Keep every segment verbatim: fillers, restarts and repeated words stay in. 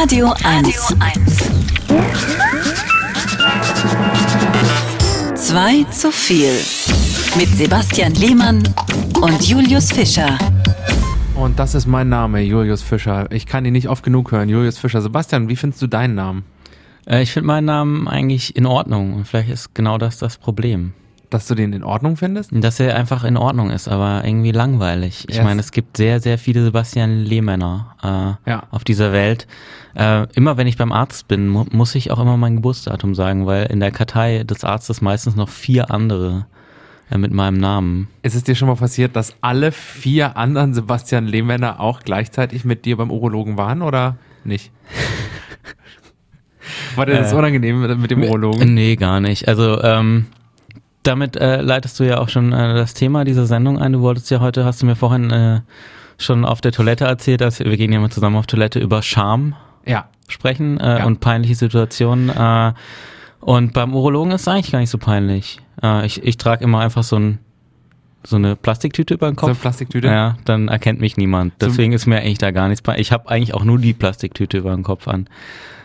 Radio eins. Zwei zu viel. Mit Sebastian Lehmann und Julius Fischer. Und das ist mein Name, Julius Fischer. Ich kann ihn nicht oft genug hören, Julius Fischer. Sebastian, wie findest du deinen Namen? Äh, ich finde meinen Namen eigentlich in Ordnung. Und vielleicht ist genau das das Problem. Dass du den in Ordnung findest? Dass er einfach in Ordnung ist, aber irgendwie langweilig. Ich yes. meine, es gibt sehr, sehr viele Sebastian Lehmänner äh, ja. auf dieser Welt. Äh, immer wenn ich beim Arzt bin, mu- muss ich auch immer mein Geburtsdatum sagen, weil in der Kartei des Arztes meistens noch vier andere äh, mit meinem Namen. Ist es dir schon mal passiert, dass alle vier anderen Sebastian Lehmänner auch gleichzeitig mit dir beim Urologen waren oder nicht? War dir das äh, unangenehm mit dem Urologen? Nee, gar nicht. Also, ähm, Damit äh, leitest du ja auch schon äh, das Thema dieser Sendung ein. Du wolltest ja heute, hast du mir vorhin äh, schon auf der Toilette erzählt, dass wir gehen ja mal zusammen auf Toilette über Scham ja. sprechen äh, ja. und peinliche Situationen. Äh, und beim Urologen ist es eigentlich gar nicht so peinlich. Äh, ich ich trage immer einfach so ein so eine Plastiktüte über den Kopf. So eine Plastiktüte? Ja, dann erkennt mich niemand. Deswegen so, ist mir eigentlich da gar nichts peinlich. Ich habe eigentlich auch nur die Plastiktüte über den Kopf an.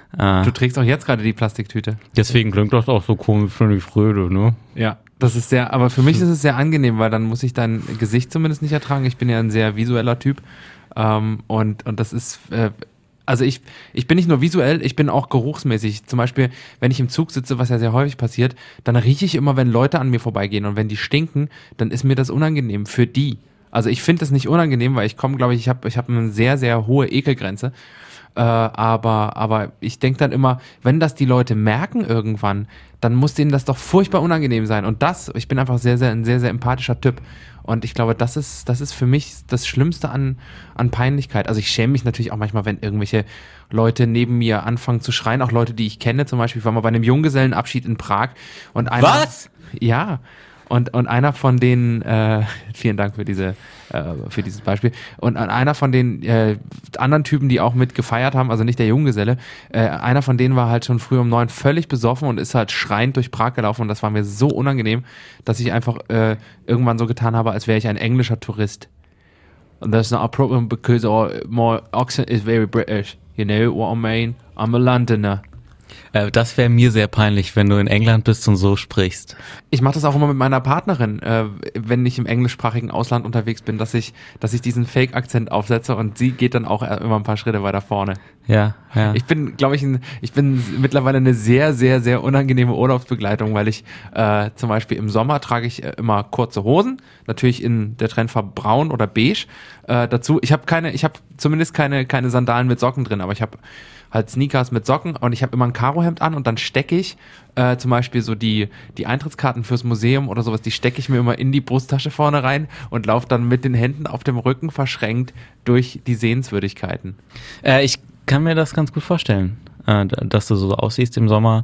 Du trägst auch jetzt gerade die Plastiktüte. Deswegen klingt das auch so komisch, wenn ich rede, ne? Ja, das ist sehr, aber für mich ist es sehr angenehm, weil dann muss ich dein Gesicht zumindest nicht ertragen. Ich bin ja ein sehr visueller Typ. Ähm, und, und das ist, äh, also ich, ich bin nicht nur visuell, ich bin auch geruchsmäßig. Zum Beispiel, wenn ich im Zug sitze, was ja sehr häufig passiert, dann rieche ich immer, wenn Leute an mir vorbeigehen und wenn die stinken, dann ist mir das unangenehm für die. Also ich finde das nicht unangenehm, weil ich komme, glaube ich, ich habe ich hab eine sehr, sehr hohe Ekelgrenze. Äh, aber, aber ich denke dann immer, wenn das die Leute merken irgendwann, dann muss denen das doch furchtbar unangenehm sein. Und das, ich bin einfach sehr, sehr, ein sehr, sehr empathischer Typ. Und ich glaube, das ist, das ist für mich das Schlimmste an, an Peinlichkeit. Also ich schäme mich natürlich auch manchmal, wenn irgendwelche Leute neben mir anfangen zu schreien, auch Leute, die ich kenne. Zum Beispiel, ich war mal bei einem Junggesellenabschied in Prag. Und einer, Was? Ja. Und, und einer von denen, äh, vielen Dank für diese, äh, für dieses Beispiel. Und einer von den äh, anderen Typen, die auch mit gefeiert haben, also nicht der Junggeselle, äh, einer von denen war halt schon früh um neun völlig besoffen und ist halt schreiend durch Prag gelaufen. Und das war mir so unangenehm, dass ich einfach äh, irgendwann so getan habe, als wäre ich ein englischer Tourist. And that's not a problem because I, my accent is very British. You know what I mean? I'm a Londoner. Äh, das wäre mir sehr peinlich, wenn du in England bist und so sprichst. Ich mache das auch immer mit meiner Partnerin, äh, wenn ich im englischsprachigen Ausland unterwegs bin, dass ich, dass ich diesen Fake-Akzent aufsetze und sie geht dann auch immer ein paar Schritte weiter vorne. Ja, ja. Ich bin, glaube ich, ein, ich bin mittlerweile eine sehr, sehr, sehr unangenehme Urlaubsbegleitung, weil ich äh, zum Beispiel im Sommer trage ich äh, immer kurze Hosen, natürlich in der Trendfarbe braun oder beige. Äh, dazu, ich habe keine, ich habe zumindest keine, keine Sandalen mit Socken drin, aber ich habe halt Sneakers mit Socken und ich habe immer ein Karohemd an und dann stecke ich äh, zum Beispiel so die, die Eintrittskarten fürs Museum oder sowas, die stecke ich mir immer in die Brusttasche vorne rein und laufe dann mit den Händen auf dem Rücken verschränkt durch die Sehenswürdigkeiten. Äh, ich kann mir das ganz gut vorstellen, äh, dass du so aussiehst im Sommer.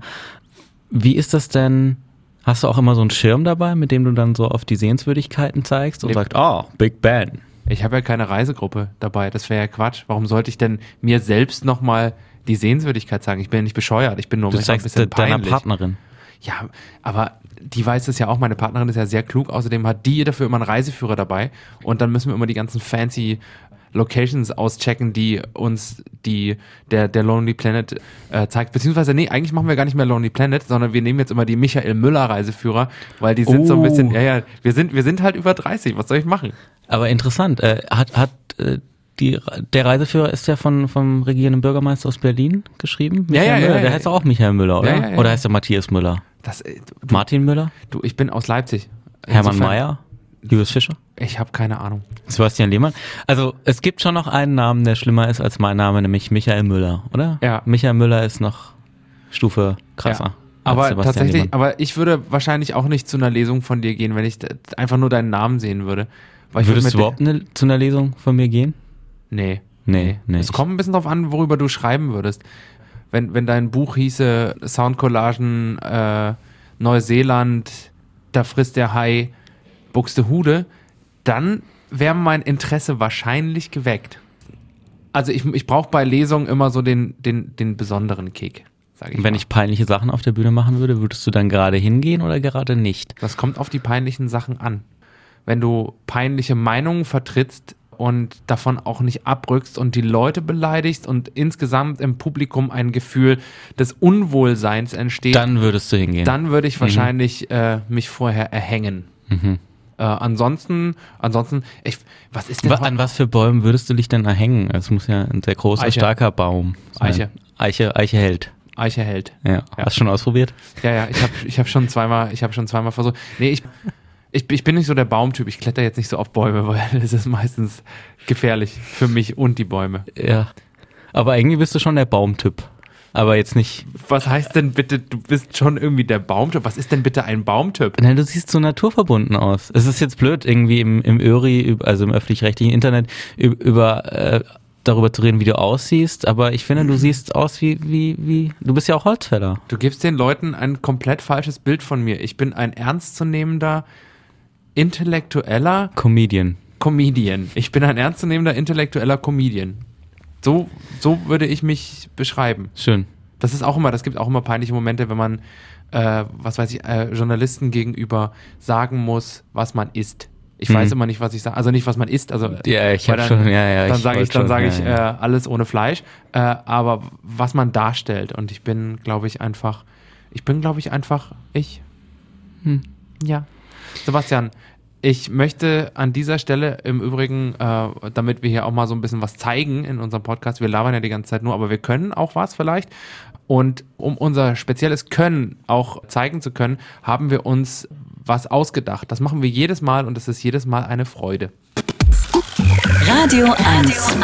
Wie ist das denn? Hast du auch immer so einen Schirm dabei, mit dem du dann so auf die Sehenswürdigkeiten zeigst und nee. sagst, ah, oh, Big Ben? Ich habe ja keine Reisegruppe dabei, das wäre ja Quatsch. Warum sollte ich denn mir selbst nochmal die Sehenswürdigkeit sagen? Ich bin ja nicht bescheuert, ich bin nur du ein bisschen peinlich. Deiner Partnerin. Ja, aber die weiß es ja auch, meine Partnerin ist ja sehr klug, außerdem hat die dafür immer einen Reiseführer dabei und dann müssen wir immer die ganzen fancy Locations auschecken, die uns die der der Lonely Planet äh, zeigt. Beziehungsweise, nee, eigentlich machen wir gar nicht mehr Lonely Planet, sondern wir nehmen jetzt immer die Michael Müller Reiseführer, weil die sind oh. so ein bisschen, ja, ja, wir sind, wir sind halt über dreißig, was soll ich machen? Aber interessant, äh, hat, hat äh, die, der Reiseführer ist ja von vom regierenden Bürgermeister aus Berlin geschrieben? Michael ja, ja, Müller, ja, ja, der ja. heißt auch Michael Müller, oder? Ja, ja, ja. Oder heißt der Matthias Müller? Das, äh, du, Martin Müller? Du, ich bin aus Leipzig. Hermann Mayer? Julius Fischer? Ich habe keine Ahnung. Sebastian Lehmann? Also es gibt schon noch einen Namen, der schlimmer ist als mein Name, nämlich Michael Müller, oder? Ja. Michael Müller ist noch Stufe krasser. Ja. Aber tatsächlich, Lehmann. Aber ich würde wahrscheinlich auch nicht zu einer Lesung von dir gehen, wenn ich einfach nur deinen Namen sehen würde. Weil ich Würdest würde du überhaupt eine, zu einer Lesung von mir gehen? Nee. Nee, nee. Es kommt ein bisschen drauf an, worüber du schreiben würdest. Wenn, wenn dein Buch hieße Soundcollagen äh, Neuseeland, da frisst der Hai Buxtehude, dann wäre mein Interesse wahrscheinlich geweckt. Also ich, ich brauche bei Lesungen immer so den, den, den besonderen Kick, sag ich Und wenn mal. ich peinliche Sachen auf der Bühne machen würde, würdest du dann gerade hingehen oder gerade nicht? Das kommt auf die peinlichen Sachen an. Wenn du peinliche Meinungen vertrittst und davon auch nicht abrückst und die Leute beleidigst und insgesamt im Publikum ein Gefühl des Unwohlseins entsteht, dann würdest du hingehen. Dann würde ich wahrscheinlich mhm. äh, mich vorher erhängen. Mhm. Äh, ansonsten, ansonsten, ich, was ist denn... An was für Bäumen würdest du dich denn erhängen? Es muss ja ein sehr großer, Eiche. starker Baum sein. Eiche. Eiche, Eiche hält. Eiche hält. Ja. ja. Hast du schon ausprobiert? Ja, ja, ich habe ich hab schon zweimal, ich habe schon zweimal versucht. Nee, ich, ich, ich bin nicht so der Baumtyp. Ich kletter jetzt nicht so auf Bäume, weil es ist meistens gefährlich für mich und die Bäume. Ja. Aber irgendwie bist du schon der Baumtyp. Aber jetzt nicht... Was heißt denn bitte, du bist schon irgendwie der Baumtyp? Was ist denn bitte ein Baumtyp? Nein, du siehst so naturverbunden aus. Es ist jetzt blöd, irgendwie im, im Öri, also im öffentlich-rechtlichen Internet, über äh, darüber zu reden, wie du aussiehst. Aber ich finde, du siehst aus wie, wie, wie... Du bist ja auch Holzfäller. Du gibst den Leuten ein komplett falsches Bild von mir. Ich bin ein ernstzunehmender, intellektueller... Comedian. Comedian. Ich bin ein ernstzunehmender, intellektueller Comedian. So, so würde ich mich beschreiben. Schön. Das ist auch immer, das gibt auch immer peinliche Momente, wenn man, äh, was weiß ich, äh, Journalisten gegenüber sagen muss, was man isst. Ich mhm. weiß immer nicht, was ich sage, also nicht, was man isst. Also ja, ich habe schon, ja, ja. Dann sage ich, dann sage ich, ja, ja. Äh, alles ohne Fleisch. Äh, aber was man darstellt. Und ich bin, glaube ich, einfach, ich bin, glaube ich, einfach ich. Hm. Ja. Sebastian, ich möchte an dieser Stelle im Übrigen, äh, damit wir hier auch mal so ein bisschen was zeigen in unserem Podcast, wir labern ja die ganze Zeit nur, aber wir können auch was vielleicht. Und um unser spezielles Können auch zeigen zu können, haben wir uns was ausgedacht. Das machen wir jedes Mal und es ist jedes Mal eine Freude. Radio eins.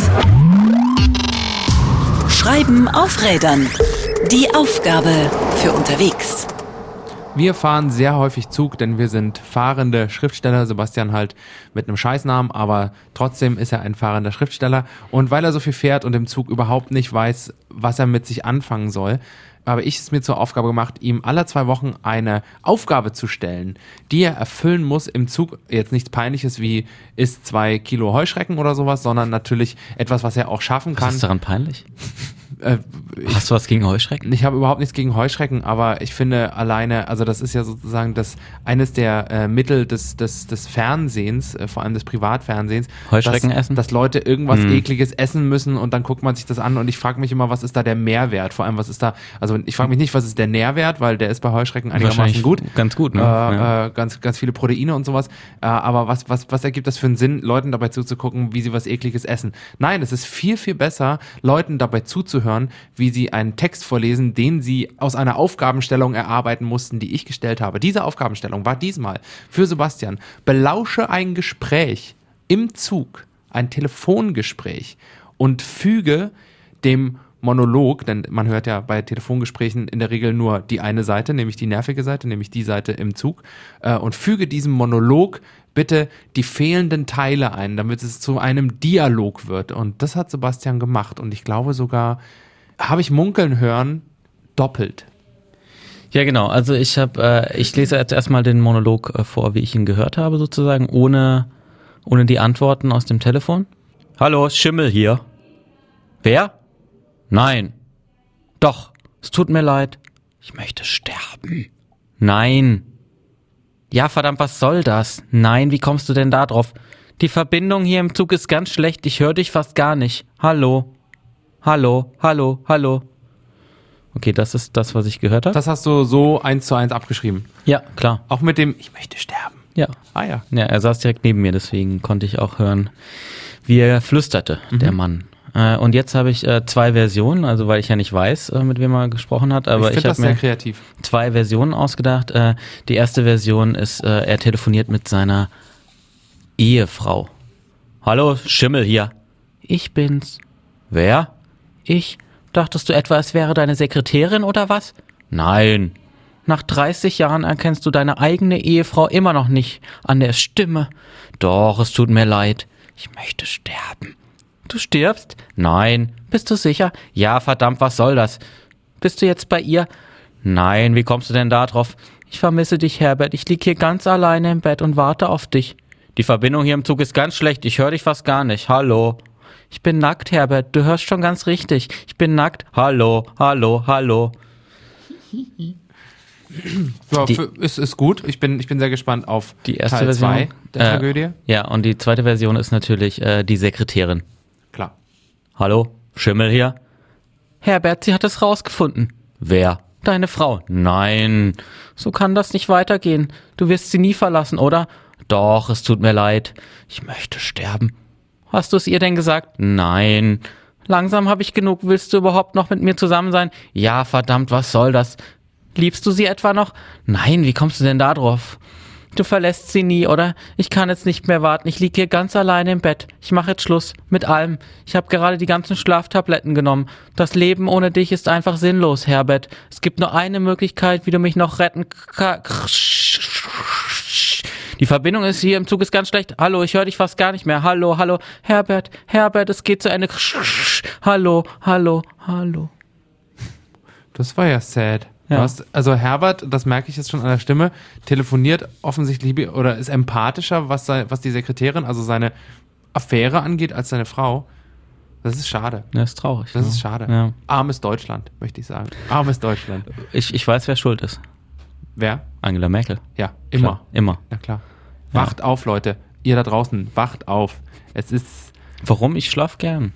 Schreiben auf Rädern. Die Aufgabe für unterwegs. Wir fahren sehr häufig Zug, denn wir sind fahrende Schriftsteller. Sebastian halt mit einem Scheißnamen, aber trotzdem ist er ein fahrender Schriftsteller. Und weil er so viel fährt und im Zug überhaupt nicht weiß, was er mit sich anfangen soll, habe ich es mir zur Aufgabe gemacht, ihm alle zwei Wochen eine Aufgabe zu stellen, die er erfüllen muss im Zug. Jetzt nichts Peinliches wie isst zwei Kilo Heuschrecken oder sowas, sondern natürlich etwas, was er auch schaffen kann. Was ist daran peinlich? Äh, Hast du was gegen Heuschrecken? Ich habe überhaupt nichts gegen Heuschrecken, aber ich finde alleine, also das ist ja sozusagen das eines der äh, Mittel des, des, des Fernsehens, äh, vor allem des Privatfernsehens. Heuschrecken dass, essen? Dass Leute irgendwas hm. Ekliges essen müssen und dann guckt man sich das an und ich frage mich immer, was ist da der Mehrwert? Vor allem, was ist da, also ich frage mich nicht, was ist der Nährwert, weil der ist bei Heuschrecken einigermaßen gut. Ganz gut, ne? Äh, ja. äh, ganz, ganz viele Proteine und sowas. Äh, aber was, was, was ergibt das für einen Sinn, Leuten dabei zuzugucken, wie sie was Ekliges essen? Nein, es ist viel, viel besser, Leuten dabei zuzuhören, wie sie einen Text vorlesen, den sie aus einer Aufgabenstellung erarbeiten mussten, die ich gestellt habe. Diese Aufgabenstellung war diesmal für Sebastian: Belausche ein Gespräch im Zug, ein Telefongespräch und füge dem Monolog, denn man hört ja bei Telefongesprächen in der Regel nur die eine Seite, nämlich die nervige Seite, nämlich die Seite im Zug, äh, und füge diesem Monolog bitte die fehlenden Teile ein, damit es zu einem Dialog wird. Und das hat Sebastian gemacht und ich glaube sogar, habe ich munkeln hören, doppelt. Ja, genau. Also ich habe, äh, ich lese jetzt erstmal den Monolog äh, vor, wie ich ihn gehört habe, sozusagen, ohne, ohne die Antworten aus dem Telefon. Hallo, Schimmel hier. Wer? Nein. Doch, es tut mir leid. Ich möchte sterben. Nein. Ja, verdammt, was soll das? Nein, wie kommst du denn da drauf? Die Verbindung hier im Zug ist ganz schlecht. Ich höre dich fast gar nicht. Hallo. Hallo, hallo, hallo. Okay, das ist das, was ich gehört habe. Das hast du so eins zu eins abgeschrieben? Ja, klar. Auch mit dem, ich möchte sterben? Ja. Ah ja. Ja, er saß direkt neben mir, deswegen konnte ich auch hören, wie er flüsterte, mhm. der Mann. Äh, und jetzt habe ich äh, zwei Versionen, also weil ich ja nicht weiß, äh, mit wem er gesprochen hat, aber ich, ich habe mir kreativ. zwei Versionen ausgedacht. Äh, die erste Version ist, äh, er telefoniert mit seiner Ehefrau. Hallo, Schimmel hier. Ich bin's. Wer? Ich? Dachtest du etwa, es wäre deine Sekretärin oder was? Nein. Nach dreißig Jahren erkennst du deine eigene Ehefrau immer noch nicht an der Stimme. Doch, es tut mir leid. Ich möchte sterben. Du stirbst? Nein. Bist du sicher? Ja, verdammt, was soll das? Bist du jetzt bei ihr? Nein, wie kommst du denn da drauf? Ich vermisse dich, Herbert. Ich lieg hier ganz alleine im Bett und warte auf dich. Die Verbindung hier im Zug ist ganz schlecht. Ich höre dich fast gar nicht. Hallo. Ich bin nackt, Herbert. Du hörst schon ganz richtig. Ich bin nackt. Hallo, hallo, hallo. Ja, für, ist, ist gut. Ich bin, ich bin sehr gespannt auf die erste Teil Version zwei der äh, Tragödie. Ja, und die zweite Version ist natürlich äh, die Sekretärin. Klar. Hallo, Schimmel hier. Herbert, sie hat es rausgefunden. Wer? Deine Frau. Nein, so kann das nicht weitergehen. Du wirst sie nie verlassen, oder? Doch, es tut mir leid. Ich möchte sterben. Hast du es ihr denn gesagt? Nein. Langsam habe ich genug. Willst du überhaupt noch mit mir zusammen sein? Ja, verdammt, was soll das? Liebst du sie etwa noch? Nein, wie kommst du denn da drauf? Du verlässt sie nie, oder? Ich kann jetzt nicht mehr warten. Ich liege hier ganz alleine im Bett. Ich mache jetzt Schluss mit allem. Ich habe gerade die ganzen Schlaftabletten genommen. Das Leben ohne dich ist einfach sinnlos, Herbert. Es gibt nur eine Möglichkeit, wie du mich noch retten kannst. Die Verbindung ist hier im Zug ist ganz schlecht. Hallo, ich höre dich fast gar nicht mehr. Hallo, hallo. Herbert, Herbert, es geht zu Ende. Hallo, hallo, hallo. Das war ja sad. Ja. Du hast, also Herbert, das merke ich jetzt schon an der Stimme, telefoniert offensichtlich oder ist empathischer, was, sei, was die Sekretärin, also seine Affäre angeht, als seine Frau. Das ist schade. Das ist traurig. Das ja. ist schade. Ja. Armes Deutschland, möchte ich sagen. Armes Deutschland. Ich, ich weiß, wer schuld ist. Wer? Angela Merkel. Ja, immer. Klar, immer. Na klar. Wacht ja. auf, Leute. Ihr da draußen, wacht auf. Es ist... Warum? Ich schlaf gern.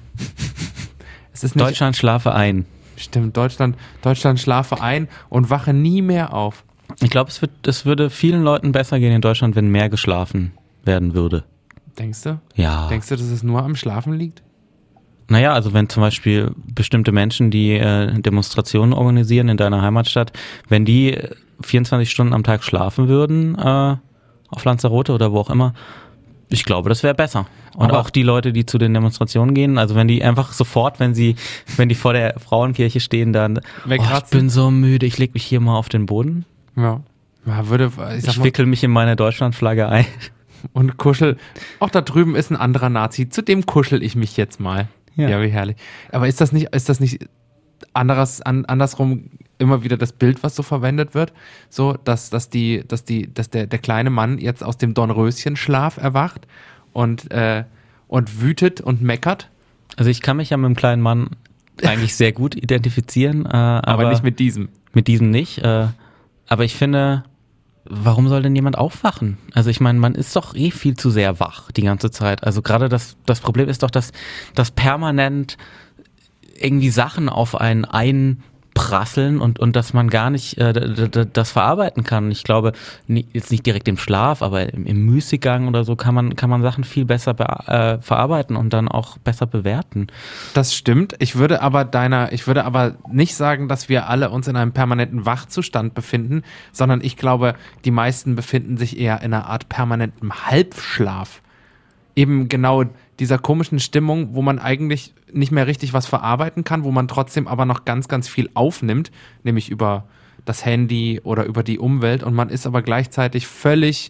Es ist nicht, Deutschland, schlafe ein. Stimmt, Deutschland, Deutschland schlafe ein und wache nie mehr auf. Ich glaube, es, wird, es würde vielen Leuten besser gehen in Deutschland, wenn mehr geschlafen werden würde. Denkst du? Ja. Denkst du, dass es nur am Schlafen liegt? Naja, also wenn zum Beispiel bestimmte Menschen, die äh, Demonstrationen organisieren in deiner Heimatstadt, wenn die vierundzwanzig Stunden am Tag schlafen würden, äh, auf Lanzarote oder wo auch immer, ich glaube, das wäre besser. Und aber auch die Leute, die zu den Demonstrationen gehen, also wenn die einfach sofort, wenn sie, wenn die vor der Frauenkirche stehen, dann, oh, ich bin so müde, ich leg mich hier mal auf den Boden. Ja. Ja, würde, ich sag ich mal, wickel mich in meine Deutschlandflagge ein. Und kuschel. Auch da drüben ist ein anderer Nazi, zu dem kuschel ich mich jetzt mal. Ja, ja wie herrlich. Aber ist das nicht, ist das nicht anderes, an, andersrum immer wieder das Bild, was so verwendet wird? So, dass, dass die, dass die, dass der, der kleine Mann jetzt aus dem Dornröschenschlaf erwacht und, äh, und wütet und meckert? Also ich kann mich ja mit dem kleinen Mann eigentlich sehr gut identifizieren. Äh, aber, aber nicht mit diesem. Mit diesem nicht. Äh, aber ich finde, warum soll denn jemand aufwachen? Also ich meine, man ist doch eh viel zu sehr wach die ganze Zeit. Also gerade das, das Problem ist doch, dass, dass permanent irgendwie Sachen auf einen einprasseln und, und dass man gar nicht äh, d- d- das verarbeiten kann. Ich glaube, nie, jetzt nicht direkt im Schlaf, aber im, im Müßiggang oder so kann man, kann man Sachen viel besser be- äh, verarbeiten und dann auch besser bewerten. Das stimmt. Ich würde aber deiner, ich würde aber nicht sagen, dass wir alle uns in einem permanenten Wachzustand befinden, sondern ich glaube, die meisten befinden sich eher in einer Art permanentem Halbschlaf. Eben genau dieser komischen Stimmung, wo man eigentlich nicht mehr richtig was verarbeiten kann, wo man trotzdem aber noch ganz, ganz viel aufnimmt, nämlich über das Handy oder über die Umwelt, und man ist aber gleichzeitig völlig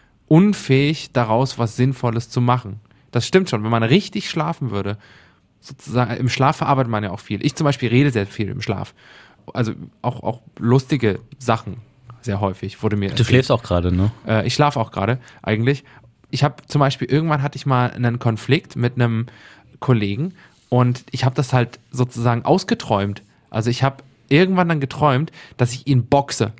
unfähig, daraus was Sinnvolles zu machen. Das stimmt schon, wenn man richtig schlafen würde, sozusagen, im Schlaf verarbeitet man ja auch viel. Ich zum Beispiel rede sehr viel im Schlaf. Also auch, auch lustige Sachen, sehr häufig, wurde mir erzählt. Du schläfst auch gerade, ne? Äh, ich schlafe auch gerade, eigentlich. Ich habe zum Beispiel, irgendwann hatte ich mal einen Konflikt mit einem Kollegen und ich habe das halt sozusagen ausgeträumt. Also ich habe irgendwann dann geträumt, dass ich ihn boxe.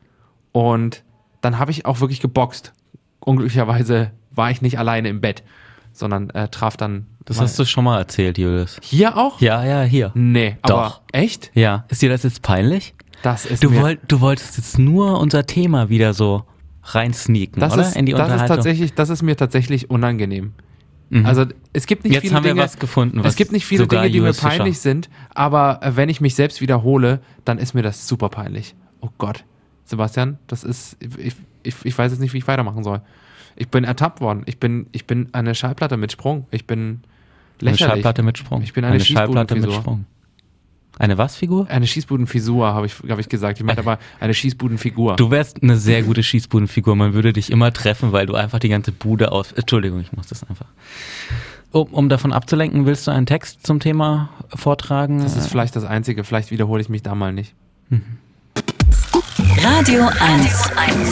Und dann habe ich auch wirklich geboxt. Unglücklicherweise war ich nicht alleine im Bett, sondern äh, traf dann... Das hast du schon mal erzählt, Julius. Hier auch? Ja, ja, hier. Nee, Doch. aber echt? Ja. Ist dir das jetzt peinlich? Das ist Du, mir... wollt, du wolltest jetzt nur unser Thema wieder so reinsneaken, das oder? Ist, In die das Unterhaltung. ist tatsächlich, das ist mir tatsächlich unangenehm. Mhm. Also es gibt nicht Jetzt viele haben wir Dinge, was gefunden, was es gibt nicht viele sogar Dinge, die mir Julius Fischer- peinlich sind, aber äh, wenn ich mich selbst wiederhole, dann ist mir das super peinlich. Oh Gott, Sebastian, das ist, ich, ich, ich weiß jetzt nicht, wie ich weitermachen soll. Ich bin ertappt worden. Ich bin, ich bin eine Schallplatte mit Sprung. Ich bin lächerlich. Eine Schallplatte mit Sprung. Ich bin eine, eine Schallplatte mit Schießbudenfigur. Sprung. Eine was Figur? Eine Schießbudenfigur, habe ich, hab ich gesagt. Ich meinte aber eine Schießbudenfigur. Du wärst eine sehr gute Schießbudenfigur. Man würde dich immer treffen, weil du einfach die ganze Bude aus... Entschuldigung, ich muss das einfach... Um, um davon abzulenken, willst du einen Text zum Thema vortragen? Das ist vielleicht das Einzige. Vielleicht wiederhole ich mich da mal nicht. Mhm. Radio eins.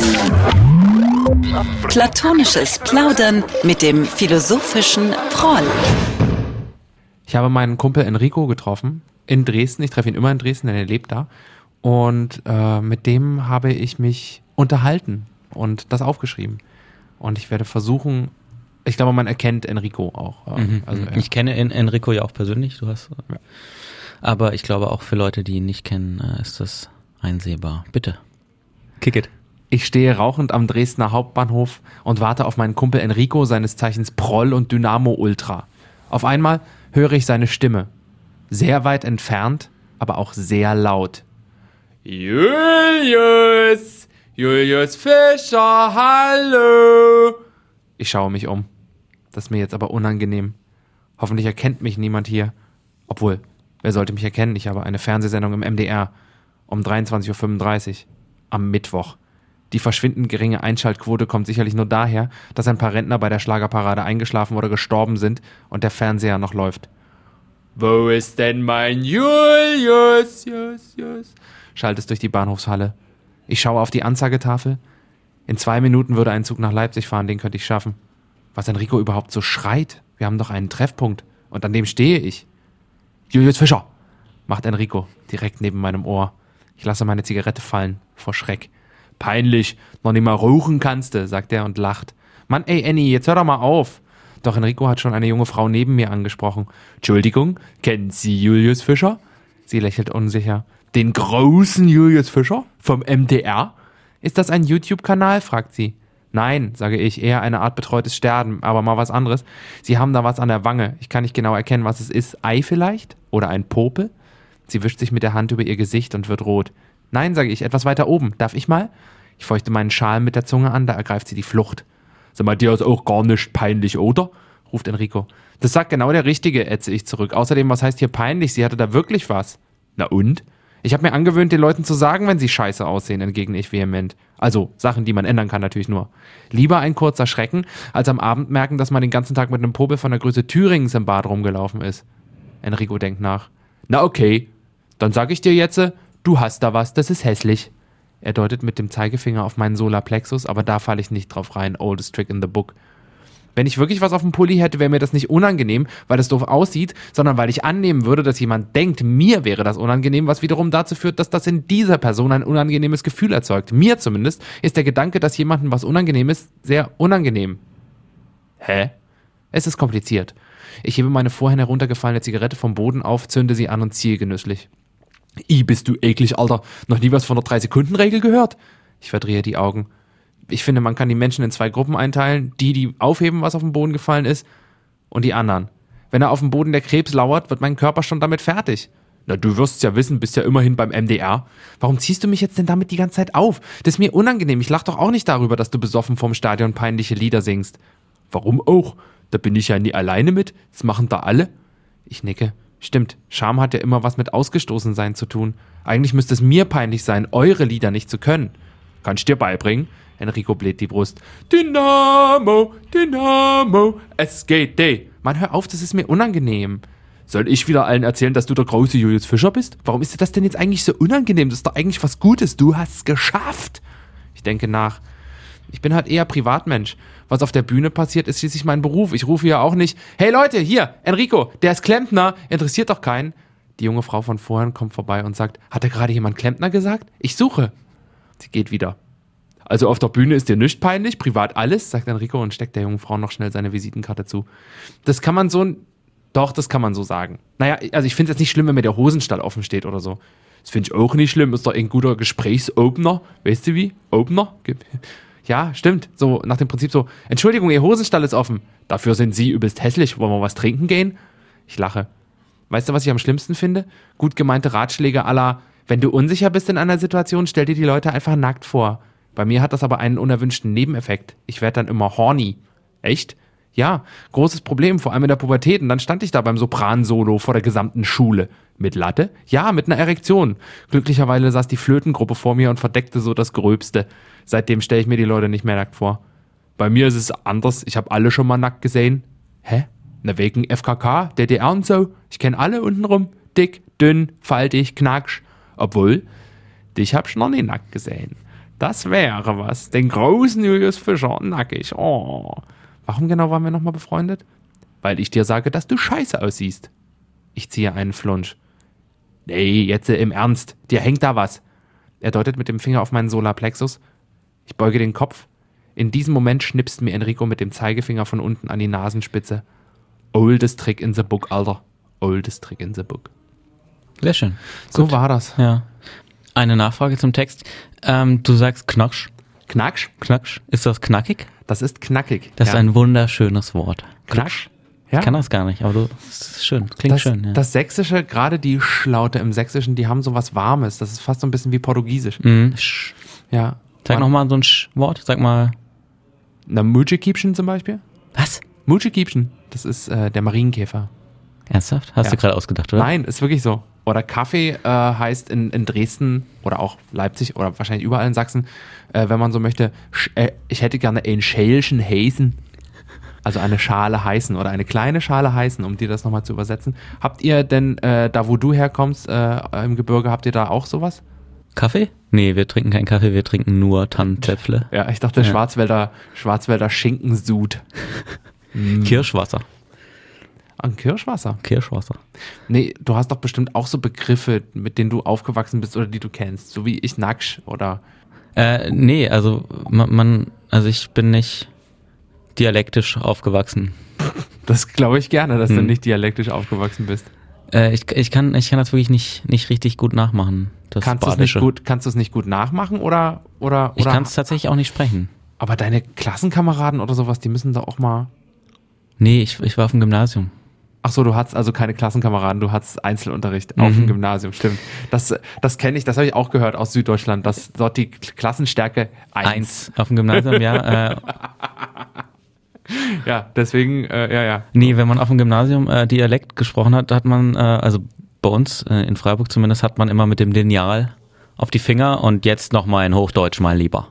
Platonisches Plaudern mit dem philosophischen Proll. Ich habe meinen Kumpel Enrico getroffen in Dresden. Ich treffe ihn immer in Dresden, denn er lebt da. Und äh, mit dem habe ich mich unterhalten und das aufgeschrieben. Und ich werde versuchen, ich glaube, man erkennt Enrico auch. Äh, mhm, also, ja. Ich kenne en- Enrico ja auch persönlich, du hast. Ja. Aber ich glaube auch für Leute, die ihn nicht kennen, äh, ist das einsehbar. Bitte. Kick it. Ich stehe rauchend am Dresdner Hauptbahnhof und warte auf meinen Kumpel Enrico, seines Zeichens Proll und Dynamo Ultra. Auf einmal höre ich seine Stimme. Sehr weit entfernt, aber auch sehr laut. Julius! Julius Fischer, hallo! Ich schaue mich um. Das ist mir jetzt aber unangenehm. Hoffentlich erkennt mich niemand hier. Obwohl, wer sollte mich erkennen? Ich habe eine Fernsehsendung im M D R um dreiundzwanzig Uhr fünfunddreißig am Mittwoch. Die verschwindend geringe Einschaltquote kommt sicherlich nur daher, dass ein paar Rentner bei der Schlagerparade eingeschlafen oder gestorben sind und der Fernseher noch läuft. Wo ist denn mein Julius? Yes, yes. Schallt es durch die Bahnhofshalle. Ich schaue auf die Anzeigetafel. In zwei Minuten würde ein Zug nach Leipzig fahren, den könnte ich schaffen. Was Enrico überhaupt so schreit? Wir haben doch einen Treffpunkt. Und an dem stehe ich. Julius Fischer, macht Enrico, direkt neben meinem Ohr. Ich lasse meine Zigarette fallen, vor Schreck. Peinlich, noch nicht mal rauchen kannst du, sagt er und lacht. Mann, ey Annie, jetzt hör doch mal auf. Doch Enrico hat schon eine junge Frau neben mir angesprochen. Entschuldigung, kennen Sie Julius Fischer? Sie lächelt unsicher. Den großen Julius Fischer? Vom M D R? Ist das ein YouTube-Kanal? Fragt sie. Nein, sage ich, eher eine Art betreutes Sterben, aber mal was anderes. Sie haben da was an der Wange. Ich kann nicht genau erkennen, was es ist. Ei vielleicht? Oder ein Popel? Sie wischt sich mit der Hand über ihr Gesicht und wird rot. Nein, sage ich, etwas weiter oben. Darf ich mal? Ich feuchte meinen Schal mit der Zunge an, da ergreift sie die Flucht. Sag mal, dir ist auch gar nicht peinlich, oder? Ruft Enrico. Das sagt genau der Richtige, ätze ich zurück. Außerdem, was heißt hier peinlich? Sie hatte da wirklich was. Na und? Ich habe mir angewöhnt, den Leuten zu sagen, wenn sie scheiße aussehen, entgegne ich vehement. Also, Sachen, die man ändern kann natürlich nur. Lieber ein kurzer Schrecken, als am Abend merken, dass man den ganzen Tag mit einem Popel von der Größe Thüringens im Bad rumgelaufen ist. Enrico denkt nach. Na okay, dann sag ich dir jetzt, du hast da was, das ist hässlich. Er deutet mit dem Zeigefinger auf meinen Solarplexus, aber da falle ich nicht drauf rein. Oldest trick in the book. Wenn ich wirklich was auf dem Pulli hätte, wäre mir das nicht unangenehm, weil das doof aussieht, sondern weil ich annehmen würde, dass jemand denkt, mir wäre das unangenehm, was wiederum dazu führt, dass das in dieser Person ein unangenehmes Gefühl erzeugt. Mir zumindest ist der Gedanke, dass jemandem was unangenehm ist, sehr unangenehm. Hä? Es ist kompliziert. Ich hebe meine vorhin heruntergefallene Zigarette vom Boden auf, zünde sie an und ziehe genüsslich. I, bist du eklig, Alter. Noch nie was von der drei Sekunden Regel gehört? Ich verdrehe die Augen. Ich finde, man kann die Menschen in zwei Gruppen einteilen. Die, die aufheben, was auf den Boden gefallen ist, und die anderen. Wenn er auf dem Boden der Krebs lauert, wird mein Körper schon damit fertig. Na, du wirst's ja wissen, bist ja immerhin beim M D R. Warum ziehst du mich jetzt denn damit die ganze Zeit auf? Das ist mir unangenehm. Ich lach doch auch nicht darüber, dass du besoffen vorm Stadion peinliche Lieder singst. Warum auch? Da bin ich ja nie alleine mit. Das machen da alle. Ich nicke. Stimmt, Scham hat ja immer was mit Ausgestoßensein zu tun. Eigentlich müsste es mir peinlich sein, eure Lieder nicht zu können. Kann ich dir beibringen? Enrico bläht die Brust. Dynamo, Dynamo, S G D. Mann, hör auf, das ist mir unangenehm. Soll ich wieder allen erzählen, dass du der große Julius Fischer bist? Warum ist dir das denn jetzt eigentlich so unangenehm? Das ist doch eigentlich was Gutes. Du hast es geschafft. Ich denke nach. Ich bin halt eher Privatmensch. Was auf der Bühne passiert, ist schließlich mein Beruf. Ich rufe ja auch nicht, hey Leute, hier, Enrico, der ist Klempner, interessiert doch keinen. Die junge Frau von vorhin kommt vorbei und sagt, hat da gerade jemand Klempner gesagt? Ich suche. Sie geht wieder. Also auf der Bühne ist dir nichts peinlich, privat alles, sagt Enrico und steckt der jungen Frau noch schnell seine Visitenkarte zu. Das kann man so, doch, das kann man so sagen. Naja, also ich finde es jetzt nicht schlimm, wenn mir der Hosenstall offen steht oder so. Das finde ich auch nicht schlimm, ist doch ein guter Gesprächsopener. Weißt du wie? Opener? Ja, stimmt. So nach dem Prinzip so, Entschuldigung, Ihr Hosenstall ist offen. Dafür sind Sie übelst hässlich. Wollen wir was trinken gehen? Ich lache. Weißt du, was ich am schlimmsten finde? Gut gemeinte Ratschläge à la, wenn du unsicher bist in einer Situation, stell dir die Leute einfach nackt vor. Bei mir hat das aber einen unerwünschten Nebeneffekt. Ich werde dann immer horny. Echt? Ja, großes Problem, vor allem in der Pubertät. Und dann stand ich da beim Sopran-Solo vor der gesamten Schule. Mit Latte? Ja, mit einer Erektion. Glücklicherweise saß die Flötengruppe vor mir und verdeckte so das Gröbste. Seitdem stelle ich mir die Leute nicht mehr nackt vor. Bei mir ist es anders. Ich habe alle schon mal nackt gesehen. Hä? Na, wegen F K K, D D R und so. Ich kenne alle untenrum. Dick, dünn, faltig, knacksch. Obwohl, dich hab ich noch nie nackt gesehen. Das wäre was. Den großen Julius Fischer nackig. Oh. Warum genau waren wir nochmal befreundet? Weil ich dir sage, dass du scheiße aussiehst. Ich ziehe einen Flunsch. Nee, jetzt im Ernst. Dir hängt da was. Er deutet mit dem Finger auf meinen Solarplexus. Ich beuge den Kopf. In diesem Moment schnipst mir Enrico mit dem Zeigefinger von unten an die Nasenspitze. Oldest Trick in the book, Alter. Oldest Trick in the book. Sehr schön. So Gut. war das. Ja. Eine Nachfrage zum Text. Ähm, du sagst Knaksch. Knacksch? Knaksch. Ist das knackig? Das ist knackig. Das ja. ist ein wunderschönes Wort. Knaksch? Ja. Ich kann das gar nicht, aber du, das ist schön. Klingt das, schön. Ja. Das Sächsische, gerade die Schlaute im Sächsischen, die haben so was Warmes. Das ist fast so ein bisschen wie Portugiesisch. Mhm. Ja. Sag nochmal so ein Sch-Wort. Sag mal. Na, Mujikiebchen zum Beispiel. Was? Mujikiebchen. Das ist äh, der Marienkäfer. Ernsthaft? Hast ja. du gerade ausgedacht, oder? Nein, ist wirklich so. Oder Kaffee äh, heißt in, in Dresden oder auch Leipzig oder wahrscheinlich überall in Sachsen, äh, wenn man so möchte, sch- äh, ich hätte gerne einen Schälchen Heißen. Also eine Schale heißen oder eine kleine Schale heißen, um dir das nochmal zu übersetzen. Habt ihr denn, äh, da wo du herkommst, äh, im Gebirge, habt ihr da auch sowas? Kaffee? Nee, wir trinken keinen Kaffee, wir trinken nur Tannenzäpfle. Ja, ich dachte ja. Schwarzwälder, Schwarzwälder Schinkensud. mm. Kirschwasser. Ein Kirschwasser? Kirschwasser. Nee, du hast doch bestimmt auch so Begriffe, mit denen du aufgewachsen bist oder die du kennst. So wie ich Naksch oder... Äh, nee, also man, man, also ich bin nicht dialektisch aufgewachsen. Das glaube ich gerne, dass hm. du nicht dialektisch aufgewachsen bist. Äh, ich, ich, kann, ich kann das wirklich nicht, nicht richtig gut nachmachen. Das kannst du es nicht gut, kannst du es nicht gut nachmachen oder... oder, oder ich kann es tatsächlich auch nicht sprechen. Aber deine Klassenkameraden oder sowas, die müssen da auch mal... Nee, ich, ich war auf dem Gymnasium. Ach so, du hattest also keine Klassenkameraden, du hattest Einzelunterricht mhm. auf dem Gymnasium, stimmt. Das, das kenne ich, das habe ich auch gehört aus Süddeutschland, dass dort die Klassenstärke eins. Eins auf dem Gymnasium, ja. Äh, ja, deswegen, äh, ja, ja. Nee, wenn man auf dem Gymnasium äh, Dialekt gesprochen hat, hat man, äh, also bei uns äh, in Freiburg zumindest, hat man immer mit dem Lineal auf die Finger und jetzt nochmal in Hochdeutsch mal lieber.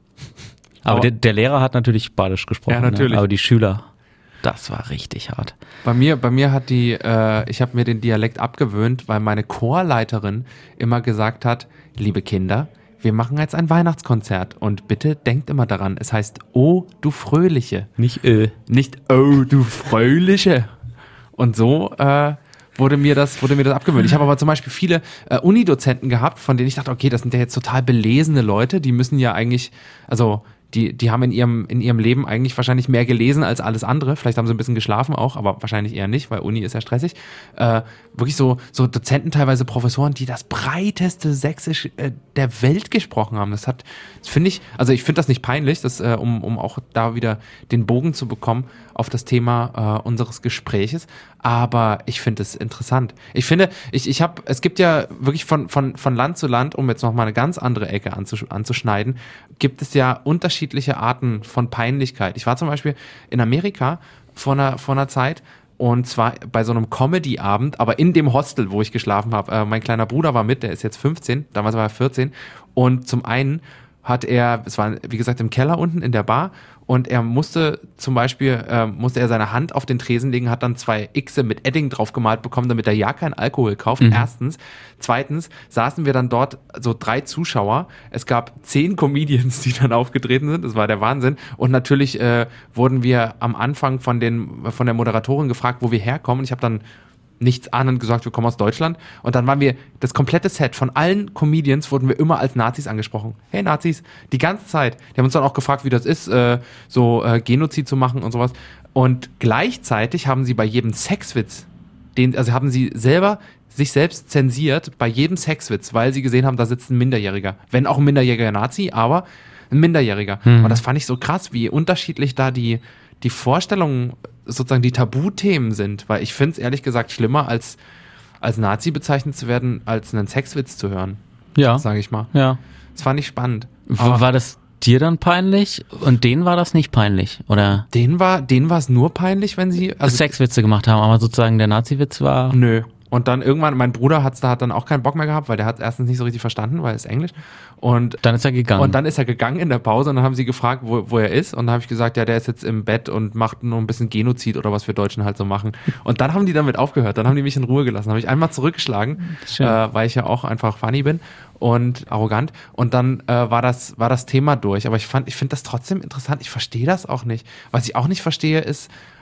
Aber, aber der, der Lehrer hat natürlich Badisch gesprochen. Ja, natürlich. Ne? Aber die Schüler... Das war richtig hart. Bei mir, bei mir hat die, äh, ich habe mir den Dialekt abgewöhnt, weil meine Chorleiterin immer gesagt hat, liebe Kinder, wir machen jetzt ein Weihnachtskonzert und bitte denkt immer daran, es heißt Oh, du Fröhliche. Nicht Ö. Nicht Oh, du Fröhliche. Und so äh, wurde mir das, wurde mir das abgewöhnt. Ich habe aber zum Beispiel viele äh, Unidozenten gehabt, von denen ich dachte, okay, das sind ja jetzt total belesene Leute, die müssen ja eigentlich, also Die, die haben in ihrem, in ihrem Leben eigentlich wahrscheinlich mehr gelesen als alles andere. Vielleicht haben sie ein bisschen geschlafen auch, aber wahrscheinlich eher nicht, weil Uni ist ja stressig. Äh, wirklich so, so Dozenten, teilweise Professoren, die das breiteste Sächsisch äh, der Welt gesprochen haben. Das hat, das finde ich, also ich finde das nicht peinlich, das, äh, um, um auch da wieder den Bogen zu bekommen auf das Thema äh, unseres Gespräches. Aber ich finde es interessant. Ich finde, ich, ich habe, es gibt ja wirklich von, von, von Land zu Land, um jetzt nochmal eine ganz andere Ecke anzusch- anzuschneiden, gibt es ja unterschiedliche Arten von Peinlichkeit. Ich war zum Beispiel in Amerika vor einer, vor einer Zeit und zwar bei so einem Comedy-Abend, aber in dem Hostel, wo ich geschlafen habe. Äh, mein kleiner Bruder war mit, der ist jetzt fünfzehn, damals war er vierzehn und zum einen hat er, es war wie gesagt im Keller unten in der Bar und er musste zum Beispiel, äh, musste er seine Hand auf den Tresen legen, hat dann zwei Xe mit Edding drauf gemalt bekommen, damit er ja keinen Alkohol kauft, mhm. erstens. Zweitens saßen wir dann dort, so drei Zuschauer, es gab zehn Comedians, die dann aufgetreten sind, das war der Wahnsinn und natürlich äh, wurden wir am Anfang von, den, von der Moderatorin gefragt, wo wir herkommen und ich habe dann nichts ahnend gesagt, wir kommen aus Deutschland. Und dann waren wir, das komplette Set von allen Comedians wurden wir immer als Nazis angesprochen. Hey Nazis, die ganze Zeit. Die haben uns dann auch gefragt, wie das ist, äh, so äh, Genozid zu machen und sowas. Und gleichzeitig haben sie bei jedem Sexwitz, den, also haben sie selber sich selbst zensiert bei jedem Sexwitz, weil sie gesehen haben, da sitzt ein Minderjähriger. Wenn auch ein minderjähriger Nazi, aber ein Minderjähriger. Mhm. Und das fand ich so krass, wie unterschiedlich da die, die Vorstellungen, sozusagen die Tabuthemen sind, weil ich finde es ehrlich gesagt schlimmer, als, als Nazi bezeichnet zu werden, als einen Sexwitz zu hören. Ja. Sage ich mal. Ja. Das fand ich spannend. Aber war das dir dann peinlich und denen war das nicht peinlich, oder? Denen war, denen war es nur peinlich, wenn sie... Also Sexwitze gemacht haben, aber sozusagen der Nazi-Witz war... Nö. Und dann irgendwann, mein Bruder hat's da hat dann auch keinen Bock mehr gehabt, weil der hat erstens nicht so richtig verstanden, weil es Englisch. Und dann ist er gegangen. Und dann ist er gegangen in der Pause und dann haben sie gefragt, wo, wo er ist. Und dann habe ich gesagt, ja, der ist jetzt im Bett und macht nur ein bisschen Genozid oder was wir Deutschen halt so machen. Und dann haben die damit aufgehört. Dann haben die mich in Ruhe gelassen. Habe ich einmal zurückgeschlagen, äh, weil ich ja auch einfach funny bin und arrogant. Und dann äh, war das war das Thema durch. Aber ich fand, ich finde das trotzdem interessant. Ich verstehe das auch nicht. Was ich auch nicht verstehe ist,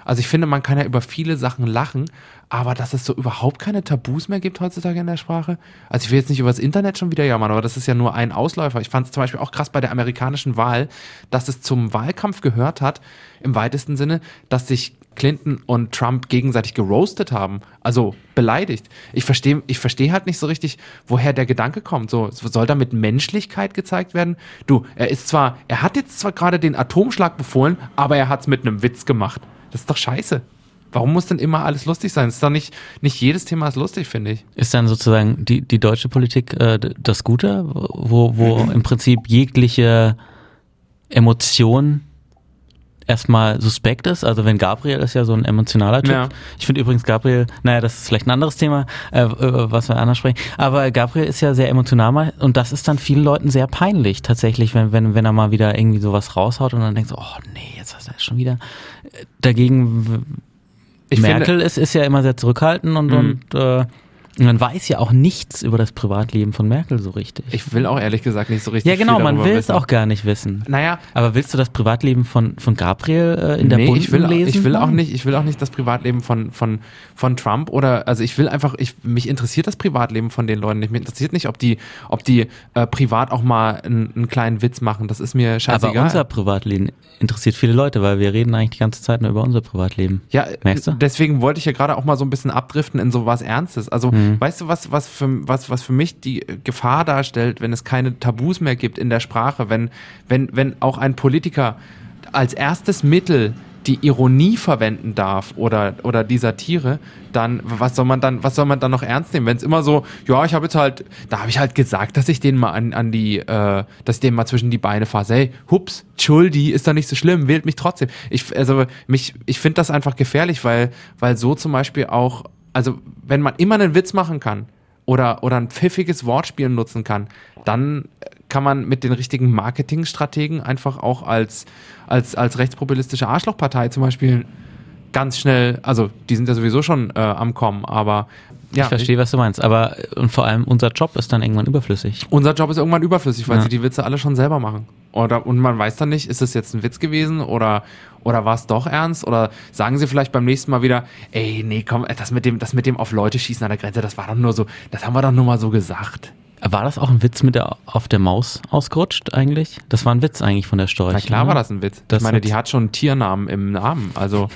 Also ich finde, man kann ja über viele Sachen lachen, aber dass es so überhaupt keine Tabus mehr gibt heutzutage in der Sprache. Also ich will jetzt nicht über das Internet schon wieder jammern, aber das ist ja nur ein Ausläufer. Ich fand es zum Beispiel auch krass bei der amerikanischen Wahl, dass es zum Wahlkampf gehört hat, im weitesten Sinne, dass sich Clinton und Trump gegenseitig geroastet haben, also beleidigt. Ich verstehe ich verstehe halt nicht so richtig, woher der Gedanke kommt. So, soll da mit Menschlichkeit gezeigt werden? Du, er ist zwar, er hat jetzt zwar gerade den Atomschlag befohlen, aber er hat es mit einem Witz gemacht. Das ist doch scheiße. Warum muss denn immer alles lustig sein? Es ist doch nicht, nicht jedes Thema ist lustig, finde ich. Ist dann sozusagen die, die deutsche Politik äh, das Gute, wo, wo mhm. im Prinzip jegliche Emotion erstmal suspekt ist, also wenn Gabriel ist ja so ein emotionaler Typ. Ja. Ich finde übrigens Gabriel, naja, das ist vielleicht ein anderes Thema, äh, was wir anders sprechen, aber Gabriel ist ja sehr emotional und das ist dann vielen Leuten sehr peinlich tatsächlich, wenn, wenn, wenn er mal wieder irgendwie sowas raushaut und dann denkt so, oh nee, jetzt hast du das schon wieder. Dagegen ich Merkel finde, ist, ist ja immer sehr zurückhaltend und, mhm. und äh, man weiß ja auch nichts über das Privatleben von Merkel so richtig. Ich will auch ehrlich gesagt nicht so richtig Ja genau, viel man will wissen. es auch gar nicht wissen. Naja. Aber willst du das Privatleben von, von Gabriel äh, in der nee, Bunten ich will, lesen? Ich will auch nicht, ich will auch nicht das Privatleben von, von, von Trump oder, also ich will einfach, ich, mich interessiert das Privatleben von den Leuten nicht. Mich interessiert nicht, ob die, ob die äh, privat auch mal einen, einen kleinen Witz machen. Das ist mir scheißegal. Aber unser Privatleben interessiert viele Leute, weil wir reden eigentlich die ganze Zeit nur über unser Privatleben. Ja, merkst du? Deswegen wollte ich ja gerade auch mal so ein bisschen abdriften in so was Ernstes. Also, hm. weißt du, was, was für, was, was für mich die Gefahr darstellt, wenn es keine Tabus mehr gibt in der Sprache, wenn, wenn, wenn auch ein Politiker als erstes Mittel die Ironie verwenden darf oder, oder die Satire, dann, was soll man dann, was soll man dann noch ernst nehmen? Wenn es immer so, ja, ich habe jetzt halt, da habe ich halt gesagt, dass ich den mal an, an die, äh, dass ich den mal zwischen die Beine fasse. Hey, hups, Entschuldi, ist doch nicht so schlimm, wählt mich trotzdem. Ich, also, mich, ich finde das einfach gefährlich, weil, weil so zum Beispiel auch, also, wenn man immer einen Witz machen kann, oder, oder ein pfiffiges Wortspiel nutzen kann, dann kann man mit den richtigen Marketingstrategen einfach auch als, als, als rechtspopulistische Arschlochpartei zum Beispiel ganz schnell, also die sind ja sowieso schon äh, am Kommen, aber ja. Ich verstehe, was du meinst, aber und vor allem unser Job ist dann irgendwann überflüssig. Unser Job ist irgendwann überflüssig, weil ja. sie die Witze alle schon selber machen. Oder, und man weiß dann nicht, ist es jetzt ein Witz gewesen oder, oder war es doch ernst? Oder sagen sie vielleicht beim nächsten Mal wieder, ey, nee, komm, das mit dem, das mit dem auf Leute schießen an der Grenze, das war doch nur so, das haben wir doch nur mal so gesagt. War das auch ein Witz mit der auf der Maus ausgerutscht eigentlich? Das war ein Witz eigentlich von der Storch. Na klar, ne? war das ein Witz. Das ich meine, die hat schon einen Tiernamen im Namen, also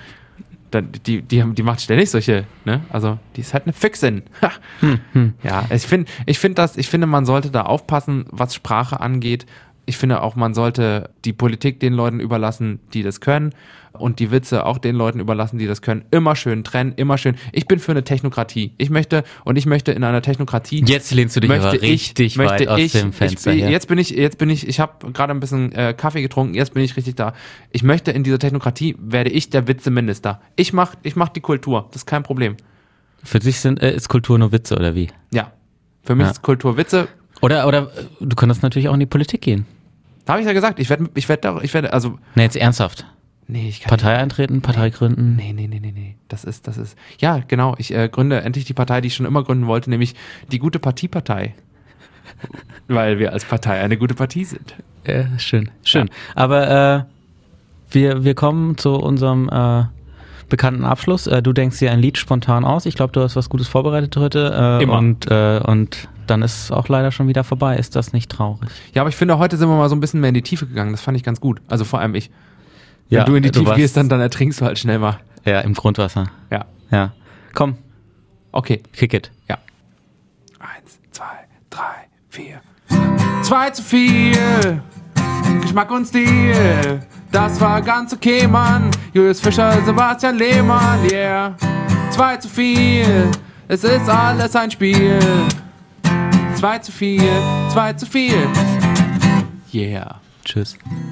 die, die, die macht ständig solche, ne? Also die ist halt eine Füchsin. hm, hm. Ja, ich finde, ich finde das, ich finde, man sollte da aufpassen, was Sprache angeht. Ich finde auch, man sollte die Politik den Leuten überlassen, die das können, und die Witze auch den Leuten überlassen, die das können. Immer schön trennen, immer schön. Ich bin für eine Technokratie. Ich möchte, und ich möchte in einer Technokratie. Jetzt lehnst du dich aber richtig ich, weit aus ich, dem Fenster. Ich, jetzt bin ich, jetzt bin ich, ich habe gerade ein bisschen äh, Kaffee getrunken, jetzt bin ich richtig da. Ich möchte in dieser Technokratie, werde ich der Witzeminister. Ich mach, ich mach die Kultur, das ist kein Problem. Für dich sind, äh, ist Kultur nur Witze, oder wie? Ja, für mich ja. ist Kultur Witze. Oder, oder du könntest natürlich auch in die Politik gehen. Da habe ich ja gesagt, ich werde, ich werde, ich werde, also. Nee, jetzt ernsthaft. Nee, ich kann Partei nicht. eintreten, Partei gründen? Nee, nee, nee, nee, nee. Das ist, das ist. Ja, genau. Ich äh, gründe endlich die Partei, die ich schon immer gründen wollte, nämlich die gute Partiepartei. Weil wir als Partei eine gute Partie sind. Ja, schön, schön. Ja. Aber äh, wir, wir kommen zu unserem äh, bekannten Abschluss. Äh, du denkst dir ein Lied spontan aus. Ich glaube, du hast was Gutes vorbereitet heute. Äh, immer. Und, äh, und dann ist es auch leider schon wieder vorbei. Ist das nicht traurig? Ja, aber ich finde, heute sind wir mal so ein bisschen mehr in die Tiefe gegangen. Das fand ich ganz gut. Also vor allem ich. Wenn ja, du in die du Tiefe gehst, dann, dann ertrinkst du halt schnell mal. Ja, im Grundwasser. Ja. Ja. Komm. Okay. Kick it. Ja. Eins, zwei, drei, vier. Zwei zu viel. Geschmack und Stil. Das war ganz okay, Mann. Julius Fischer, Sebastian Lehmann, yeah. Zwei zu viel. Es ist alles ein Spiel. Zwei zu viel. Zwei zu viel. Yeah. Tschüss.